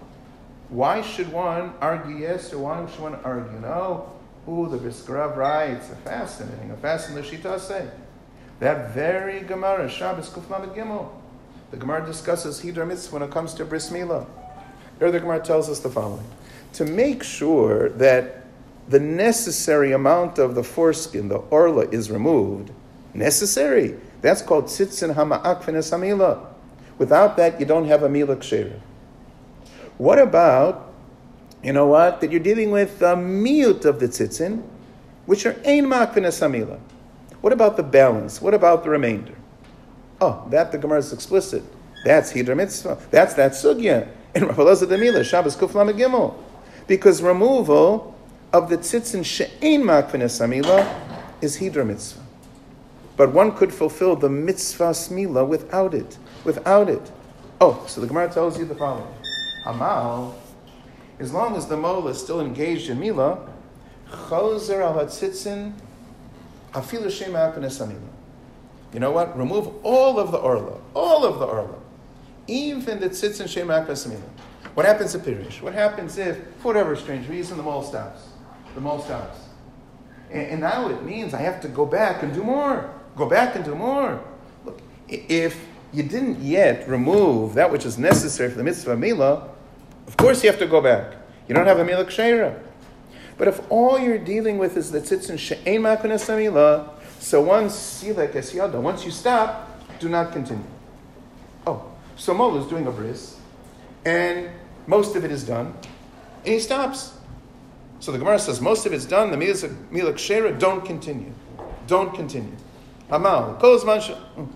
Why should one argue yes, or why should one argue no? Ooh, the Brisker Rav writes, a fascinating, a fascinating Shita say. That very Gemara, Shabbos Kuf Lamed Gimel, the Gemara discusses Hiddur Mitzvah when it comes to Bris Milah. There the Gemara tells us the following. To make sure that the necessary amount of the foreskin, the orla, is removed, necessary, that's called Tzitzin Hama'ak V'nes HaMilah. Without that, you don't have a Milah Kshera. What about, you know what, that you're dealing with a miut of the tzitzin, which are ein ma'ak v'nes HaMilah. What about the balance? What about the remainder? Oh, that the Gemara is explicit. That's Hiddur Mitzvah. That's that sugya. In Rav Elazar the Milah, Shabbos Kuf Lamed Gimel. Because removal of the tzitzin she'ein ma'ak v'nes HaMilah is Hiddur Mitzvah. But one could fulfill the mitzvah Milah without it. Without it. Oh, so the Gemara tells you the following. Hamal, as long as the mole is still engaged in Milah, Chozer al HaTzitzin afilu she'ein ma'ak v'nes HaMilah. You know what? Remove all of the orla. All of the orla. Even the tzitzin she'ein ma'ak v'nes HaMilah. What happens to Pirish? What happens if, for whatever strange reason, the mole stops? The mole stops. And, and now it means I have to go back and do more. Go back and do more. Look, if you didn't yet remove that which is necessary for the mitzvah Milah, of course you have to go back. You don't have a Milah Kshera. But if all you're dealing with is the tzitzin she'ein ma'ak v'nes HaMilah, So once silek es yada, once you stop, do not continue. Oh, so Mola is doing a bris, and most of it is done, and he stops. So the Gemara says most of it's done. The milak shera, don't continue, don't continue. Hamal kol zman.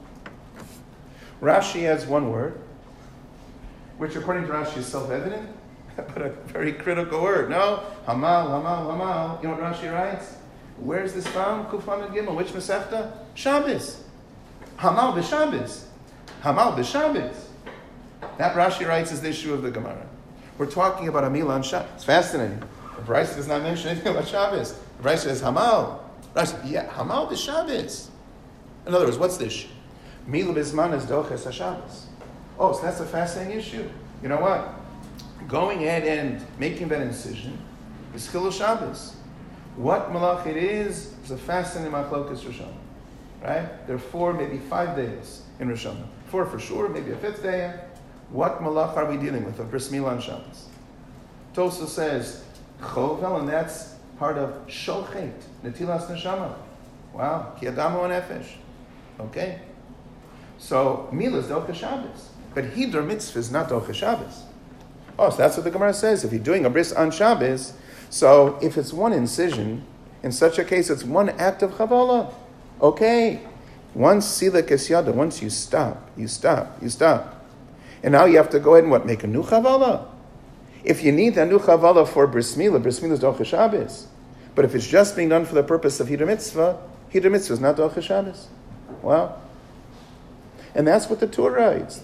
Rashi has one word, which according to Rashi is self-evident, but a very critical word. No, Hamal, Hamal, Hamal. You know what Rashi writes? Where's this found? Kufan and Gimel. Which Masechta? Shabbos. Hamal b'Shabbos. Hamal b'Shabbos. That Rashi writes is the issue of the Gemara. We're talking about a meal on Shabbos. It's fascinating. The Brisa does not mention anything about Shabbos. The Brisa says Hamal. Rashi, yeah, Hamal b'Shabbos. In other words, what's this? Mila b'Zman is doches HaShabbos. Oh, so that's a fascinating issue. You know what? Going ahead and making that incision is Chilul Shabbos. What malach it is is a fascinating machlokas Rosh Hashanah. Right? There are four, maybe five days in Rosh Hashanah. Four for sure, maybe a fifth day. What malach are we dealing with? A bris milah on Shabbos. Tosa says chovel, and that's part of shochet, netilas neshama. Wow, ki adamu nefesh. Okay. So milah is docha Shabbos, but hiddur mitzvah is not docha Shabbos. Oh, so that's what the Gemara says. If you're doing a bris on Shabbos, so if it's one incision, in such a case, it's one act of chavala. Okay. Once silek es yada, once you stop, you stop, you stop. And now you have to go ahead and what? Make a new chavala. If you need a new chavala for bris milah, bris milah is docha Shabbos. But if it's just being done for the purpose of hiddur mitzvah, hiddur mitzvah is not docha Shabbos. Wow. And that's what the Torah writes.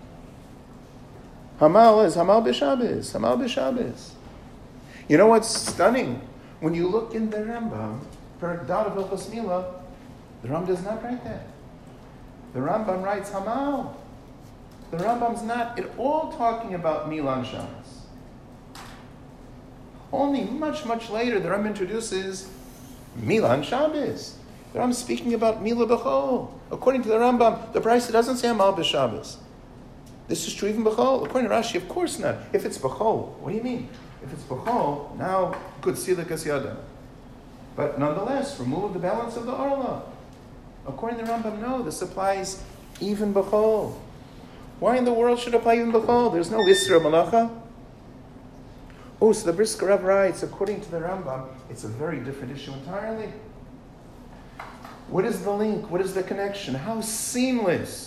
Hamal is Hamal b'Shabbos, Hamal b'Shabbos. You know what's stunning? When you look in the Rambam, per Dad of Hilchos Milah, the Rambam does not write that. The Rambam writes Hamal. The Rambam's not at all talking about Milah on Shabbos. Only much, much later, the Rambam introduces Milah on Shabbos. The Rambam is speaking about Milah b'Chol. According to the Rambam, the Brisa doesn't say Hamal b'Shabbos. This is true even b'Chol. According to Rashi, of course not. If it's b'Chol, what do you mean? If it's b'Chol, now good silek es yada. But nonetheless, remove the balance of the orla. According to the Rambam, no, this applies even b'Chol. Why in the world should it apply even b'Chol? There's no Isra Malacha. Oh, so the Brisker Rav writes, according to the Rambam, it's a very different issue entirely. What is the link? What is the connection? How seamless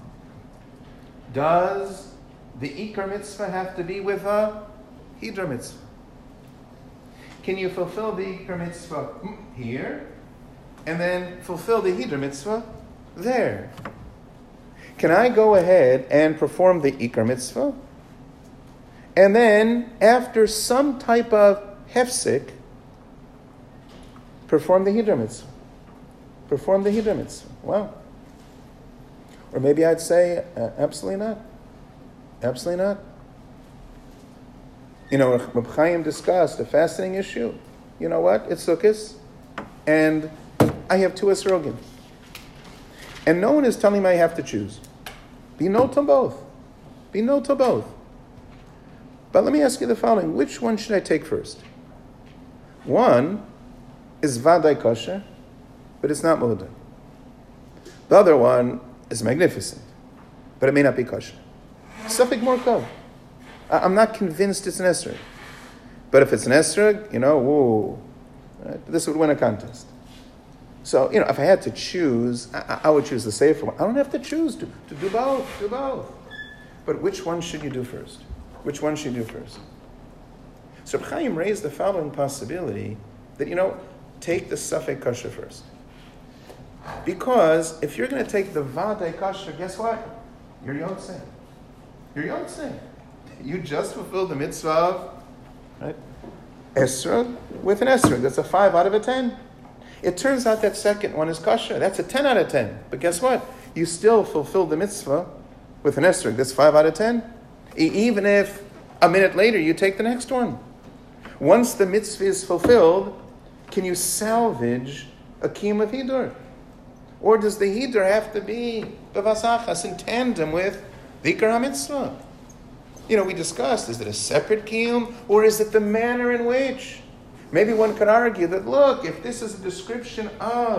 does the Ikar mitzvah have to be with a Hiddur mitzvah? Can you fulfill the Ikar mitzvah here and then fulfill the Hiddur mitzvah there? Can I go ahead and perform the Ikar mitzvah and then after some type of hefsek perform the Hiddur mitzvah? Perform the Hiddur mitzvah. Wow. Or maybe I'd say, uh, absolutely not. Absolutely not. You know, Reb Chaim discussed a fascinating issue. You know what? It's Sukkos, and I have two esrogim. And no one is telling me I have to choose. Be no to both. Be no to both. But let me ask you the following. Which one should I take first? One is Vadai Kosher, but it's not Muhudar. The other one is magnificent, but it may not be kosher. Safek Morkov. I'm not convinced it's an esrog. But if it's an esrog, you know, whoa, right? This would win a contest. So, you know, if I had to choose, I, I would choose the safer one. I don't have to choose to, to do both, do both. But which one should you do first? Which one should you do first? So Chaim raised the following possibility that, you know, take the Safek Kosher first. Because if you're going to take the Vadai Kosher, guess what? You're Yotzei. You're Yotzei. You just fulfilled the mitzvah of right? Esrog with an Esrog. That's a five out of a ten. It turns out that second one is Kosher. That's a ten out of ten. But guess what? You still fulfilled the mitzvah with an Esrog. That's five out of ten. E- even if a minute later you take the next one. Once the mitzvah is fulfilled, can you salvage a kiyum of Hiddur? Or does the Hiddur have to be b'vasachas in tandem with the Ikar HaMitzvah? You know, we discussed, is it a separate kiyum, or is it the manner in which? Maybe one could argue that, look, if this is a description of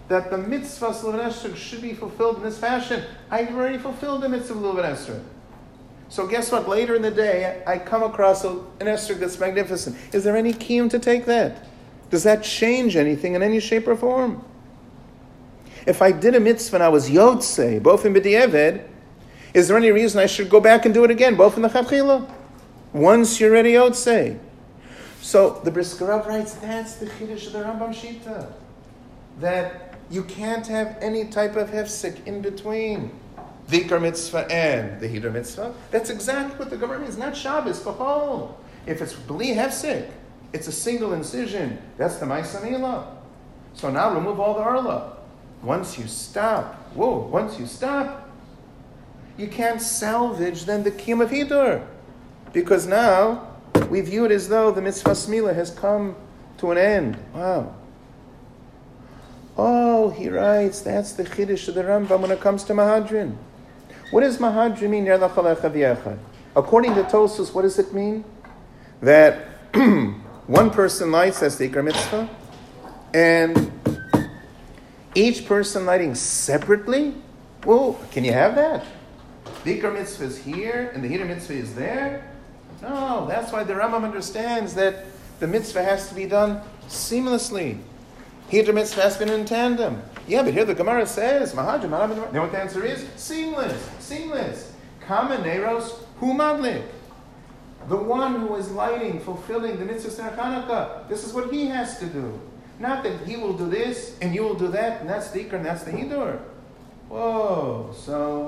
that the mitzvah of Lulav Esrog should be fulfilled in this fashion. I've already fulfilled the mitzvah of Lulav Esrog. So guess what? Later in the day, I come across an esrog that's magnificent. Is there any kiyum to take that? Does that change anything in any shape or form? If I did a mitzvah and I was yotzei, both in b'di'eved, is there any reason I should go back and do it again, both in the chatchila? Once you're ready yotzei. So the Brisker Rav writes, that's the chiddush of the Rambam Shita. That you can't have any type of hefsek in between the Ikar mitzvah and the Hiddur mitzvah. That's exactly what the Gemara means. Not Shabbos, b'chol. If it's bli hefsek, it's a single incision. That's the Ma'aseh Milah. So now remove all the arla. Once you stop, whoa, once you stop, you can't salvage then the kiyum of Hiddur. Because now we view it as though the mitzvah Milah has come to an end. Wow. Oh, he writes, that's the chiddush of the Rambam when it comes to Mahadrin. What does Mahadrin mean? According to Tosfos, what does it mean? That one person lights, that's the Ikar mitzvah, and each person lighting separately? Well, can you have that? The Ikar mitzvah is here, and the Hiddur mitzvah is there? No, that's why the Rambam understands that the mitzvah has to be done seamlessly. Hiddur mitzvah has been in tandem. Yeah, but here the Gemara says, Mahadrim, Mahadrim. Then what the answer is? Seamless, seamless. Kama neros hu madlik. The one who is lighting, fulfilling the mitzvah of Hanukkah, this is what he has to do. Not that he will do this, and you will do that, and that's the Ikar, and that's the Hiddur. Whoa, so...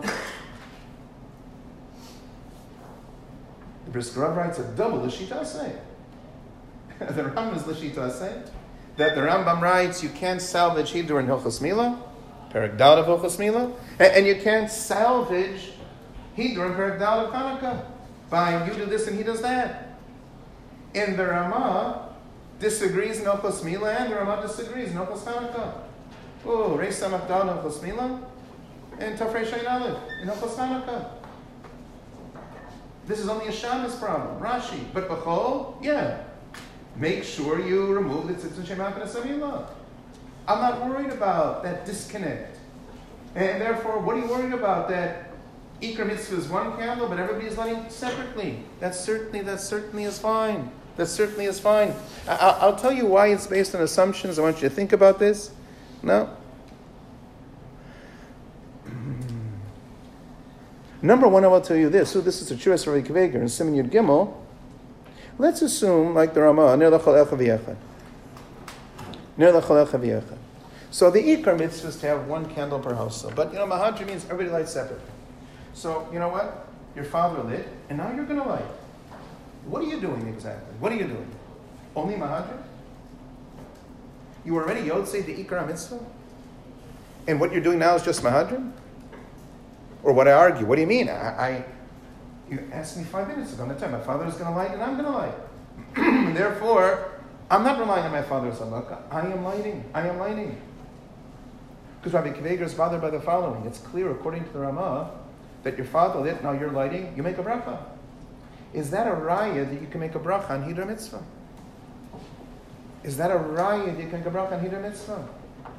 the Brisker Rav writes a double Lashita say. The Rambam is Lashita say. That the Rambam writes, you can't salvage Hiddur in Hilchos Milah, Perek Daled of Hilchos Milah, and, and you can't salvage Hiddur in Perek Daled of Hanukkah by you do this and he does that. And the Ramah disagrees in Hilchos Milah, and the Ramah disagrees in Hilchos Hanukkah. Oh, Reis Samach Daled in Hilchos Milah, and Tafrei Shein Aleph in Hilchos Hanukkah. This is only a Shabbos problem, Rashi. But B'chol, yeah. Make sure you remove the tzitzit shemak and asamilah. I'm not worried about that disconnect. And therefore, what are you worried about? That Ikar mitzvah is one candle, but everybody is lighting separately. That's certainly, that certainly is fine. That certainly is fine. I, I'll tell you why it's based on assumptions. I want you to think about this. No? Number one, I will tell you this. So this is the Churas Rav Kveger in Siman Yud Gimel. Let's assume, like the Ramah, Ner L'chol Echa V'yechad. Ner L'chol Echa V'yechad. So the Ikar mitzvah is to have one candle per household. But, you know, Mahadri means everybody lights separately. So, you know what? Your father lit, and now you're going to light. What are you doing exactly? What are you doing? Only Mahadri? You already Yotzei the Ikar mitzvah? And what you're doing now is just Mahadri? Or what I argue? What do you mean? I... I You asked me five minutes ago. I'm going to tell you, my father is going to light and I'm going to light. Therefore, I'm not relying on my father's halakha. I am lighting. I am lighting. Because Rabbi Kveger is bothered by the following. It's clear, according to the Ramah, that your father lit, now you're lighting, you make a bracha. Is that a raya that you can make a bracha on Hiddur mitzvah? Is that a raya that you can make a bracha on Hiddur mitzvah?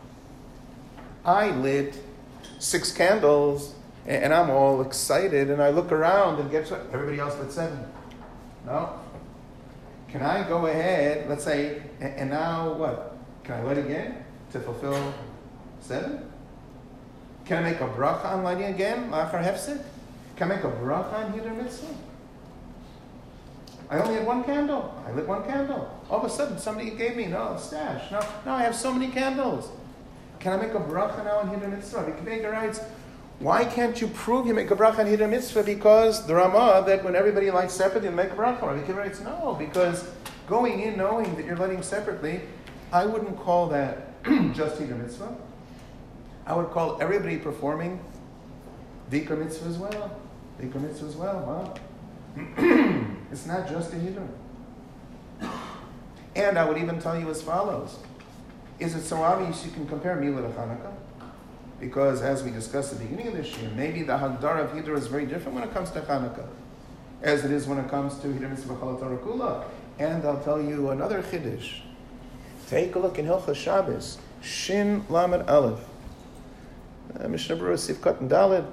I lit six candles, and I'm all excited, and I look around, and guess what? Everybody else lit seven. No? Can I go ahead, let's say, and, and now what? Can I light again to fulfill seven? Can I make a bracha on lighting again? Lachar hefsek? Can I make a bracha on Hiddur mitzvah? I only had one candle. I lit one candle. All of a sudden, somebody gave me, no, a stash. No, no, I have so many candles. Can I make a bracha now on Hiddur mitzvah? Rabbi Kveger writes, why can't you prove you make a bracha on Hiddur mitzvah? Because the Ramah, that when everybody lights separately, you make a bracha. Rabbi Kveger writes, no, because going in knowing that you're lighting separately, I wouldn't call that just Hiddur mitzvah. I would call everybody performing the Ikar mitzvah as well. The Ikar mitzvah as well, huh? It's not just a Hiddur. And I would even tell you as follows. Is it so obvious you can compare Milah to Hanukkah? Because as we discussed at the beginning of this year, maybe the Hagdara of Hiddur is very different when it comes to Hanukkah, as it is when it comes to Hiddur mitzvah Chol Torah Kula. And I'll tell you another Chiddush. Take a look in Hilchos Shabbos. Shin Lamed Aleph. Uh, Mishnah Berurah Sivkot and Daled.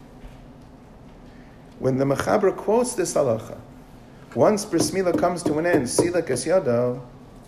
When the Mechaber quotes this halacha, once Bris Milah comes to an end, Silek Es Yado,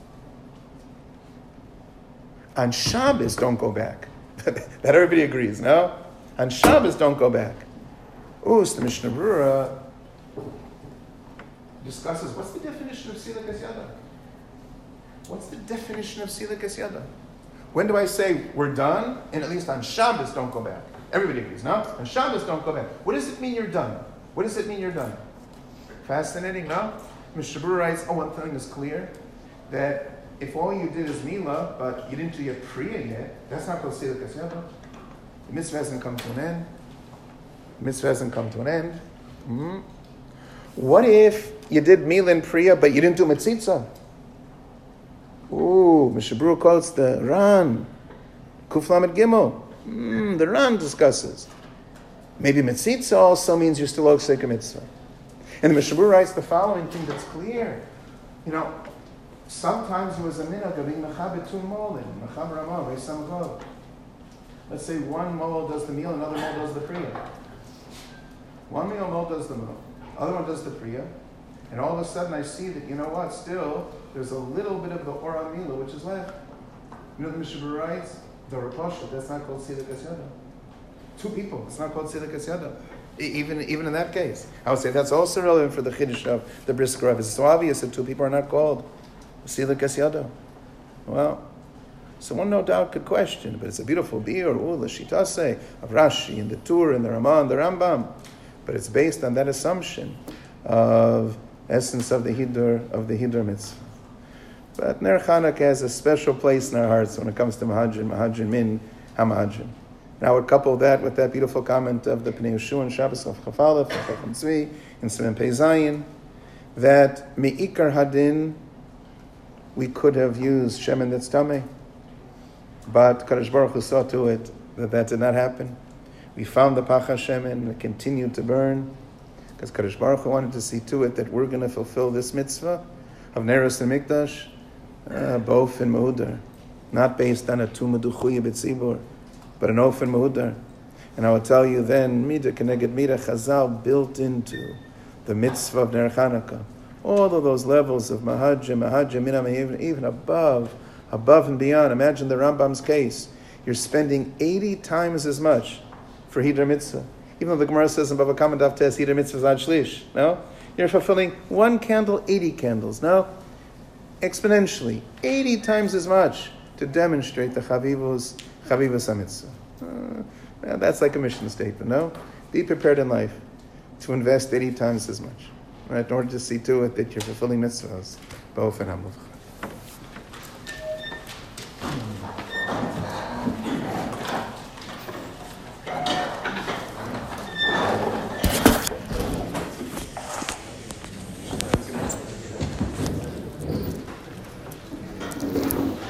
on Shabbos don't go back. That everybody agrees, no? On Shabbos don't go back. Ooh, so the Mishnah Berurah discusses what's the definition of Silek Es Yado? What's the definition of Silek Es Yado? When do I say we're done? And at least on Shabbos don't go back. Everybody agrees, no? On Shabbos don't go back. What does it mean you're done? What does it mean you're done? Fascinating, no? Mishnah Berurah writes, oh, one thing is clear, that if all you did is Milah, but you didn't do your Priya yet, that's not called Silek Es Yado. The mitzvah hasn't come to an end. The mitzvah hasn't come to an end. Mm-hmm. What if you did Milah and Priya, but you didn't do Metzitza? Ooh, Mishnah Berurah quotes the Ran, Kuf Lamed Gimel. Mm, the Ran discusses. Maybe Metzitza also means you're still Oksek a mitzvah. And the Mishnah Berurah writes the following thing that's clear. You know, sometimes it was a minhag of being mechaber two molin, mechaber amal, reisam vov. Let's say one mol does the meal, another mol does the priya. One meal mol does the meal, other one does the priya, and all of a sudden I see that, you know what, still, there's a little bit of the ora mila which is left. You know the Mishnah Berurah writes? The Rapasha, that's not called Silek Es Yado. Two people, it's not called Silek Es Yado. Even, even in that case. I would say that's also relevant for the Chiddush of the Brisker Rav. It's so obvious that two people are not called Silek Es Yado. Well, someone no doubt could question, but it's a beautiful biur, ooh, the Shitase of Rashi and the Tur and the Ramah and the Rambam. But it's based on that assumption of essence of the Hidur, of the Hidur mitzvah. But Ner Chanukah has a special place in our hearts when it comes to Mahadrin, Mahadrin min HaMahadrin. Now I would couple that with that beautiful comment of the Pnei Yehoshua and Shabbos of Chafalef, Chacham Tzvi, in Siman Pei Zayin, that Me'ikar Hadin, we could have used Shemen that's Tameh, but Kadosh Baruch Hu saw to it that that did not happen. We found the Pacha Shemen and it continued to burn, because Kadosh Baruch Hu wanted to see to it that we're going to fulfill this mitzvah of Neros and Mikdash, uh, both in Mehudar, not based on a Tumah Duchuya B'tzibur, but an Ofen Mehudar. And I will tell you then, Mida Keneged Mida Chazal built into the mitzvah of Ner Chanukah. All of those levels of Mahajim, Mahajim, Minam, even, even above, above and beyond. Imagine the Rambam's case. You're spending eighty times as much for Hidur Mitzvah. Even though the Gemara says in Bava Kama Daf Tes, Hidur Mitzvah Zad Shlish. No? You're fulfilling one candle, eighty candles. No? Exponentially. eighty times as much to demonstrate the Chavivos Chavivos HaMitzvah. Uh, that's like a mission statement, no? Be prepared in life to invest eighty times as much, right? In order to see to it that you're fulfilling mitzvahs, both and hamuvcha.